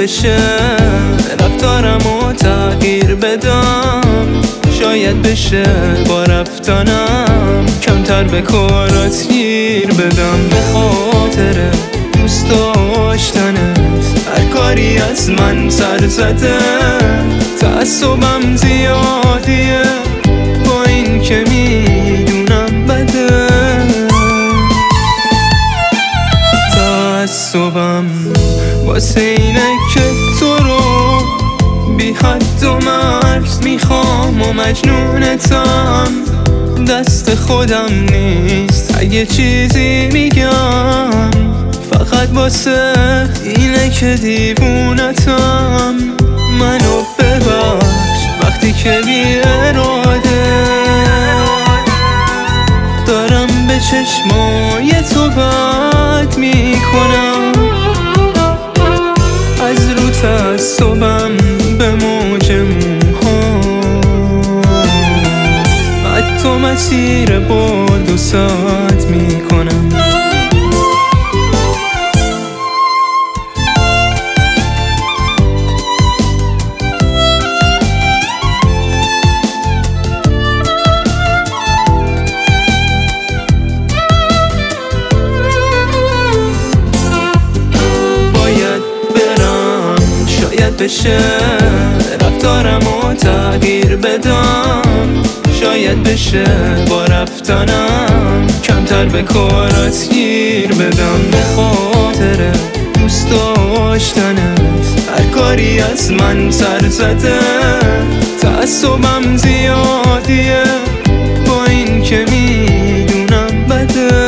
بشه رفتارمو تغییر بدم، شاید بشه با رفتنم کمتر به کارات گیر بدم. به خاطر دوست داشتنت هر کاری از من سر زده، تعصبم زیادیه با این که میدونم بده. تعصبم واسه اینه که تو رو بی حد و مرز میخوام و مجنونتم، دست خودم نیست اگه چیزی میگم، فقط واسه اینه که دیوونتم. منو ببخش وقتی که بی اراده دارم به چشمای تو بد میکنم، از رو تعصبم به موج موها حتی مسیر با 2 ساعت میکنم. بشه رفتارمو تغییر بدم، شاید بشه با رفتنم کمتر به کارات گیر بدم. به خاطر دوست داشتنت هر کاری از من سر زده، تعصبم زیادیه با این که میدونم بده.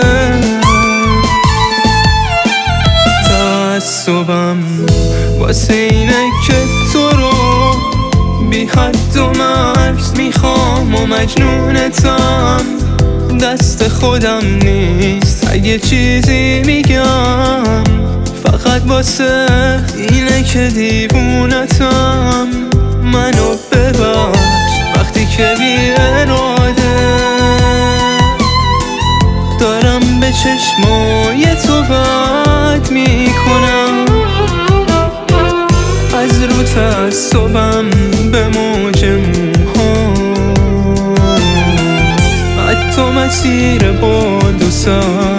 تعصبم واسه اینه که تو رو بی حد و مرز میخوام و مجنونتم، دست خودم نیست اگه چیزی میگم، فقط واسه اینه که دیوونتم. منو ببخش وقتی که بی اراده دارم به چشمای تو بد میکنم، از رو تعصبم به موج موها حتی مسیر با 2 ساعت